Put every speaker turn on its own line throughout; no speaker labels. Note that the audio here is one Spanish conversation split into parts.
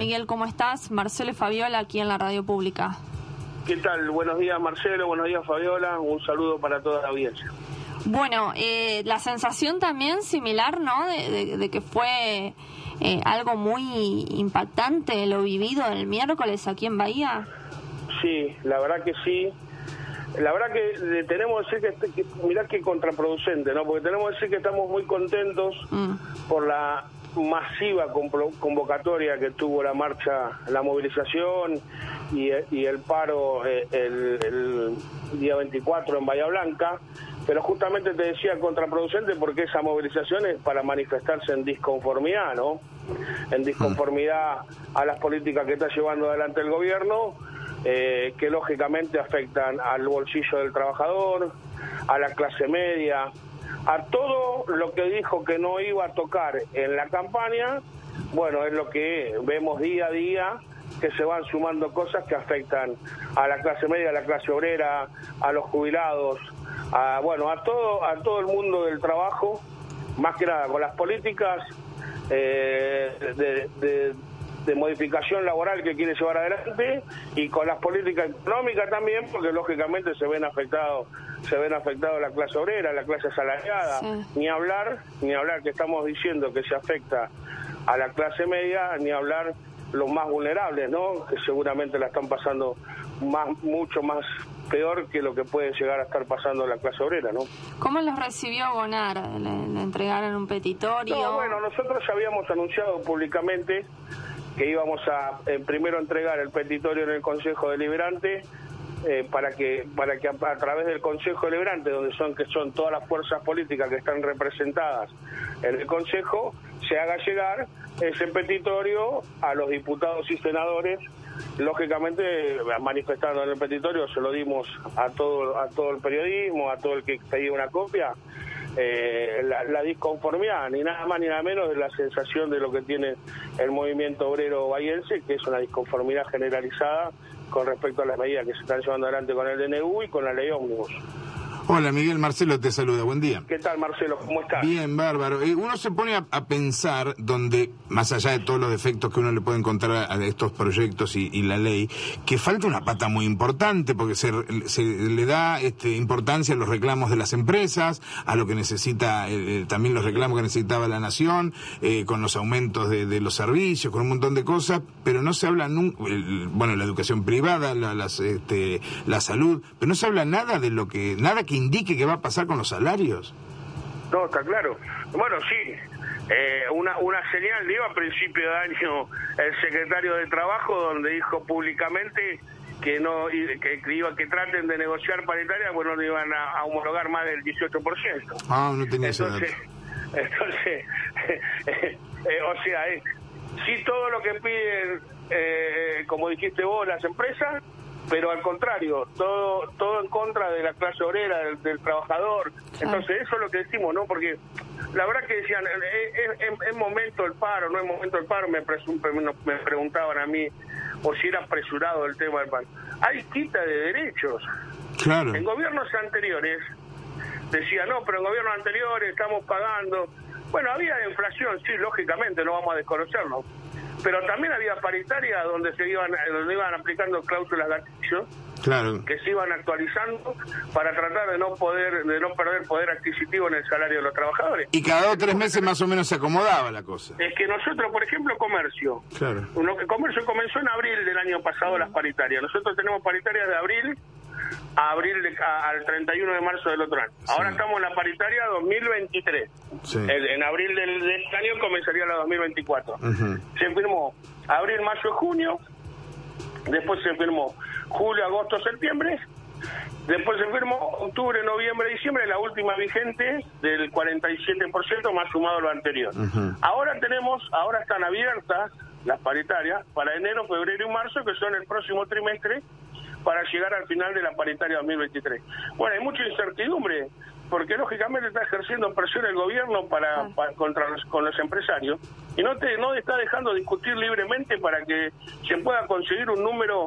Miguel, ¿cómo estás? Marcelo y Fabiola aquí en la radio pública.
¿Qué tal? Buenos días, Marcelo, buenos días, Fabiola, un saludo para toda la audiencia.
Bueno, la sensación también similar, ¿no?, de que fue algo muy impactante lo vivido el miércoles aquí en Bahía.
Sí, la verdad que sí. La verdad que tenemos que decir que mirá qué contraproducente, ¿no? Porque tenemos que decir que estamos muy contentos por la masiva convocatoria que tuvo la marcha, la movilización y el paro el día 24 en Bahía Blanca, pero justamente te decía contraproducente porque esa movilización es para manifestarse en disconformidad, ¿no? En disconformidad a las políticas que está llevando adelante el gobierno, que lógicamente afectan al bolsillo del trabajador, a la clase media, a todo lo que dijo que no iba a tocar en la campaña. Bueno, es lo que vemos día a día, que se van sumando cosas que afectan a la clase media, a la clase obrera, a los jubilados, a todo el mundo del trabajo, más que nada con las políticas de modificación laboral que quiere llevar adelante y con las políticas económicas también, porque lógicamente se ven afectados la clase obrera, la clase asalariada, sí. Ni hablar que estamos diciendo que se afecta a la clase media, ni hablar los más vulnerables, ¿no? Que seguramente la están pasando mucho más peor que lo que puede llegar a estar pasando la clase obrera, ¿no?
¿Cómo los recibió Bonar? ¿Le entregaron un petitorio?
No, bueno, nosotros ya habíamos anunciado públicamente que íbamos a primero entregar el petitorio en el Consejo Deliberante, para que a través del Consejo Deliberante, donde son todas las fuerzas políticas que están representadas en el Consejo, se haga llegar ese petitorio a los diputados y senadores. Lógicamente, manifestando en el petitorio, se lo dimos a todo el periodismo, a todo el que pedía una copia, la disconformidad, ni nada más ni nada menos de la sensación de lo que tiene el movimiento obrero bahiense, que es una disconformidad generalizada con respecto a las medidas que se están llevando adelante con el DNU y con la ley ómnibus.
Hola Miguel, Marcelo te saluda, buen día.
¿Qué tal, Marcelo? ¿Cómo estás?
Bien, bárbaro. Uno se pone a pensar, donde, más allá de todos los defectos que uno le puede encontrar a estos proyectos y la ley, que falta una pata muy importante, porque se le da importancia a los reclamos de las empresas, a lo que necesita, también los reclamos que necesitaba la nación, con los aumentos de los servicios, con un montón de cosas, pero no se habla la educación privada, la salud, pero no se habla nada que indique qué va a pasar con los salarios.
No, está claro. Bueno, sí, una señal dio a principio de año el secretario de Trabajo, donde dijo públicamente que que traten de negociar paritaria, bueno, no iban a homologar más del 18%.
No tenía ese dato.
Entonces, o sea, sí, todo lo que piden, como dijiste vos, las empresas, pero al contrario, todo en contra de la clase obrera, del trabajador. Entonces eso es lo que decimos, ¿no? Porque la verdad que decían, ¿es momento del paro? ¿No es momento del paro? Me preguntaban a mí por si era apresurado el tema del paro. Hay quita de derechos.
Claro.
En gobiernos anteriores decían, no, pero en gobiernos anteriores estamos pagando. Bueno, había inflación, sí, lógicamente, no vamos a desconocerlo. Pero también había paritaria donde iban aplicando cláusulas gatillo,
claro,
que se iban actualizando para tratar de no perder poder adquisitivo en el salario de los trabajadores.
Y cada 2 o 3 meses más o menos se acomodaba la cosa.
Es que nosotros, por ejemplo, comercio.
Claro.
Comercio comenzó en abril del año pasado las paritarias. Nosotros tenemos paritarias de abril al 31 de marzo del otro año. Sí. Ahora estamos en la paritaria 2023. Sí. En abril del año comenzaría la 2024. Uh-huh. Se firmó abril, mayo, junio. Después se firmó julio, agosto, septiembre. Después se firmó octubre, noviembre, diciembre, la última vigente del 47% más sumado a lo anterior. Uh-huh. Ahora están abiertas las paritarias para enero, febrero y marzo, que son el próximo trimestre, para llegar al final de la paritaria 2023. Bueno, hay mucha incertidumbre, porque lógicamente está ejerciendo presión el gobierno con los empresarios, y no está dejando discutir libremente para que se pueda conseguir un número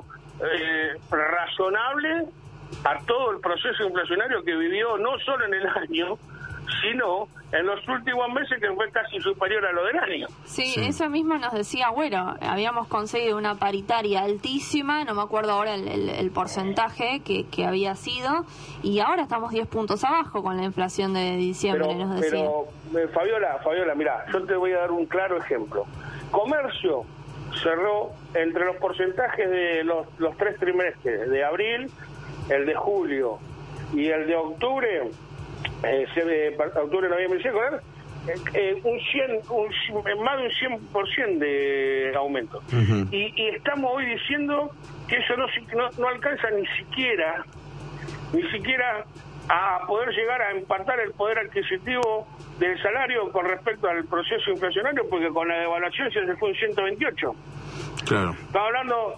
razonable a todo el proceso inflacionario que vivió no solo en el año, sino en los últimos meses que fue casi superior a lo del año.
Sí, eso mismo nos decía Agüero. Habíamos conseguido una paritaria altísima, no me acuerdo ahora el porcentaje que había sido, y ahora estamos 10 puntos abajo con la inflación de diciembre, nos decía.
Pero Fabiola, mira, yo te voy a dar un claro ejemplo. Comercio cerró entre los porcentajes de los 3 trimestres, de abril, el de julio y el de octubre, octubre, noviembre, diciembre, más de un 100% de aumento. Uh-huh. Y estamos hoy diciendo que eso no alcanza ni siquiera a poder llegar a empatar el poder adquisitivo del salario con respecto al proceso inflacionario, porque con la devaluación se fue un 128.
Claro.
Estamos hablando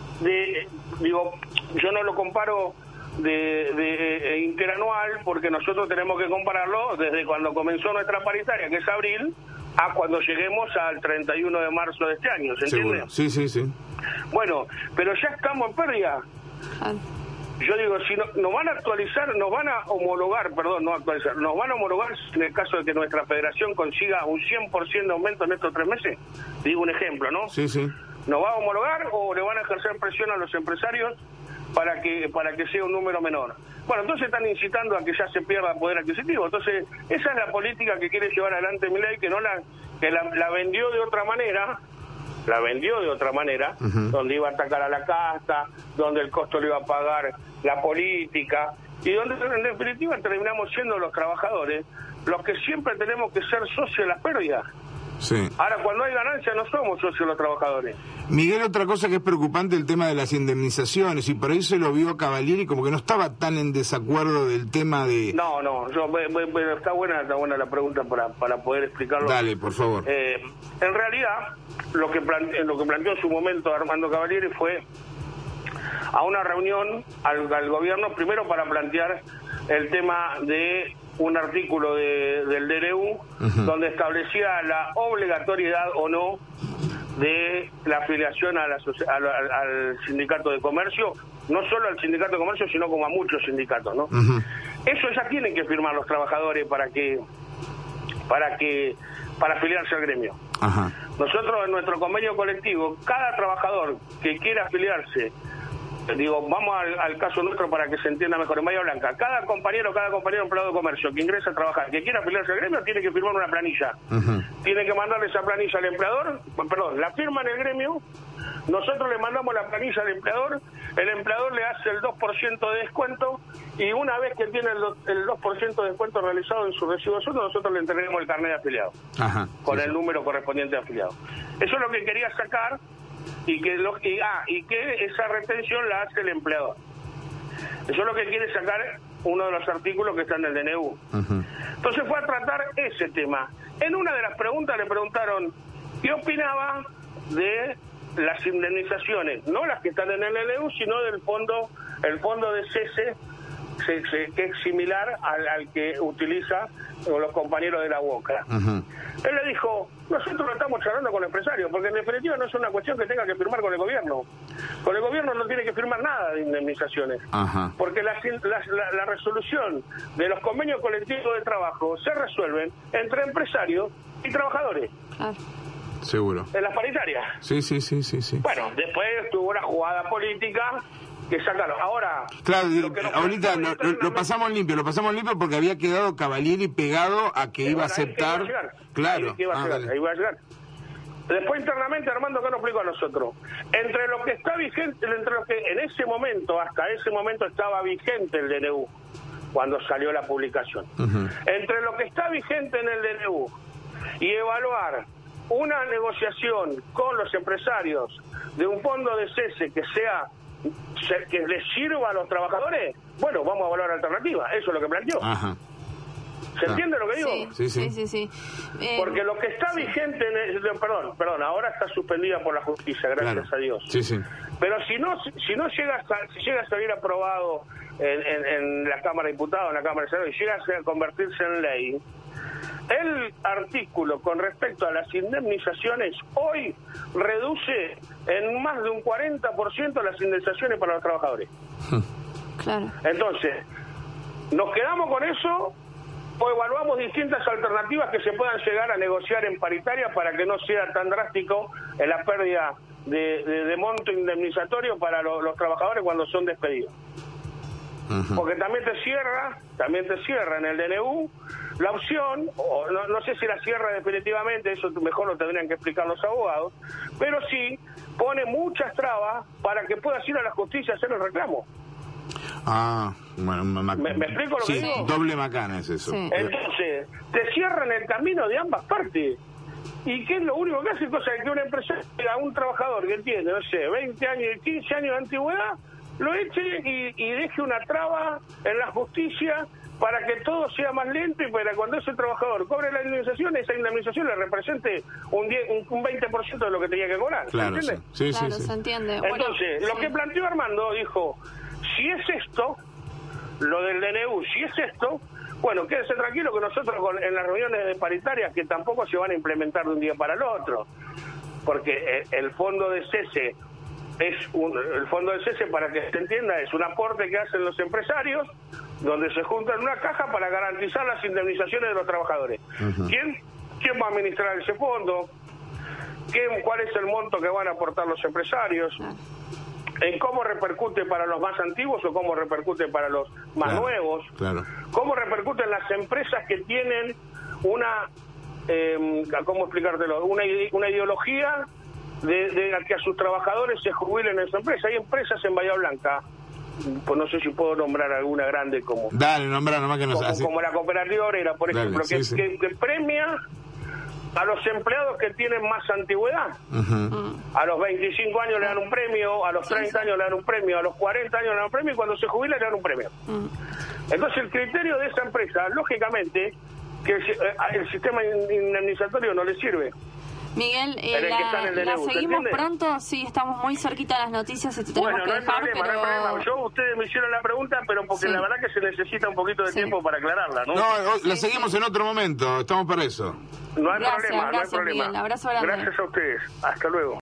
yo no lo comparo de interanual, porque nosotros tenemos que compararlo desde cuando comenzó nuestra paritaria, que es abril, a cuando lleguemos al 31 de marzo de este año, ¿se entiende?
Sí.
Bueno, pero ya estamos en pérdida. Yo digo, si nos van a actualizar, nos van a homologar en el caso de que nuestra federación consiga un 100% de aumento en estos 3 meses. Digo un ejemplo, ¿no?
Sí.
¿Nos va a homologar o le van a ejercer presión a los empresarios para que sea un número menor? Bueno, entonces están incitando a que ya se pierda poder adquisitivo. Entonces, esa es la política que quiere llevar adelante Milei, que la vendió de otra manera. Uh-huh. Donde iba a atacar a la casta, donde el costo lo iba a pagar la política, y donde en definitiva terminamos siendo los trabajadores los que siempre tenemos que ser socios de las pérdidas.
Sí.
Ahora, cuando hay ganancia, no somos socios los trabajadores.
Miguel, otra cosa que es preocupante, el tema de las indemnizaciones, y por ahí se lo vio Cavalieri como que no estaba tan en desacuerdo del tema de...
No, está buena la pregunta para poder explicarlo.
Dale, por favor.
En realidad, lo que planteó en su momento Armando Cavalieri fue a una reunión al gobierno, primero para plantear el tema de un artículo del DNU, uh-huh, donde establecía la obligatoriedad o no de la afiliación al sindicato de comercio, no solo al sindicato de comercio, sino como a muchos sindicatos, ¿no? Uh-huh. Eso ya tienen que firmar los trabajadores para afiliarse al gremio. Uh-huh. Nosotros en nuestro convenio colectivo, cada trabajador que quiera afiliarse, vamos al caso nuestro para que se entienda mejor, en Bahía Blanca, cada compañero empleado de comercio que ingresa a trabajar, que quiera afiliarse al gremio, tiene que firmar una planilla. Uh-huh. Tiene que mandarle esa planilla al empleador, la firma en el gremio, nosotros le mandamos la planilla al empleador, el empleador le hace el 2% de descuento, y una vez que tiene el 2% de descuento realizado en su recibo de sueldo, nosotros le entregamos el carnet de afiliado, uh-huh, con el número correspondiente de afiliado. Eso es lo que quería sacar, y que esa retención la hace el empleador. Eso es lo que quiere sacar uno de los artículos que está en el DNU. Uh-huh. Entonces fue a tratar ese tema. En una de las preguntas le preguntaron qué opinaba de las indemnizaciones, no las que están en el DNU, sino del el fondo de cese, que es similar al que utiliza los compañeros de la UOCRA. Uh-huh. Él le dijo, nosotros estamos charlando con el empresario, porque en definitiva no es una cuestión que tenga que firmar con el gobierno. Con el gobierno no tiene que firmar nada de indemnizaciones. Uh-huh. Porque la resolución de los convenios colectivos de trabajo se resuelven entre empresarios y trabajadores.
Seguro.
En las paritarias.
Sí.
Bueno, después tuvo una jugada política que sacaron. Ahora,
claro, ahorita lo pasamos limpio porque había quedado Cavalieri pegado a que iba a aceptar.
Ahí iba a llegar. Después internamente Armando que nos explicó a nosotros. Entre lo que está vigente, entre lo que en ese momento, hasta ese momento estaba vigente el DNU, cuando salió la publicación. Uh-huh. Entre lo que está vigente en el DNU y evaluar una negociación con los empresarios de un fondo de cese que les sirva a los trabajadores, bueno, vamos a evaluar alternativas. Eso es lo que planteó. Ajá. ¿Se entiende lo que digo?
Sí.
Porque lo que está vigente perdón, ahora está suspendida por la justicia, gracias a Dios.
Sí.
Pero si no llega a salir aprobado en la Cámara de Diputados, en la Cámara de Senadores, y llega a convertirse en ley, el artículo con respecto a las indemnizaciones hoy reduce en más de un 40% las indemnizaciones para los trabajadores.
Claro.
Entonces, nos quedamos con eso pues evaluamos distintas alternativas que se puedan llegar a negociar en paritaria para que no sea tan drástico en la pérdida de monto indemnizatorio para los trabajadores cuando son despedidos. Porque también te cierra en el DNU la opción, o no sé si la cierra definitivamente, eso mejor lo tendrían que explicar los abogados, pero sí pone muchas trabas para que puedas ir a la justicia a hacer el reclamo.
Bueno,
¿Me explico lo que digo?
Doble macana es eso.
Sí.
Entonces, te cierran el camino de ambas partes. ¿Y qué es lo único que hace? Cosa que una empresa, a un trabajador que tiene, no sé, 20 años, 15 años de antigüedad, lo eche y deje una traba en la justicia para que todo sea más lento y para cuando ese trabajador cobre la indemnización, esa indemnización le represente un 20% de lo que tenía que cobrar.
Claro,
¿se entiende?
sí,
Claro,
sí.
se entiende.
Entonces,
Bueno,
lo que planteó Armando, dijo, si es esto, lo del DNU, si es esto, bueno, quédese tranquilo que nosotros en las reuniones de paritarias, que tampoco se van a implementar de un día para el otro, porque el fondo de cese el fondo de cese, para que se entienda, es un aporte que hacen los empresarios donde se juntan en una caja para garantizar las indemnizaciones de los trabajadores. ¿Quién va a administrar ese fondo? ¿Cuál es el monto que van a aportar los empresarios? ¿En cómo repercute para los más antiguos o cómo repercute para los más nuevos? ¿Cómo repercuten las empresas que tienen ¿cómo explicártelo? Una ideología de que a sus trabajadores se jubilen en su empresa? Hay empresas en Bahía Blanca, pues no sé si puedo nombrar alguna grande como...
Dale, nombra nomás que nos
como la Cooperativa Obrera, por ejemplo, que premia a los empleados que tienen más antigüedad. A los 25 años le dan un premio, a los 30 años le dan un premio, a los 40 años le dan un premio y cuando se jubila le dan un premio. Entonces el criterio de esa empresa, lógicamente, que el sistema indemnizatorio no le sirve.
Miguel, la seguimos pronto, sí, estamos muy cerquita de las noticias y te tenemos que dejar,
no hay problema. Ustedes me hicieron la pregunta, pero porque la verdad que se necesita un poquito de tiempo para aclararla, ¿no?
La seguimos en otro momento, estamos para eso.
No hay problema,
Miguel, abrazo grande.
Gracias a ustedes, hasta luego.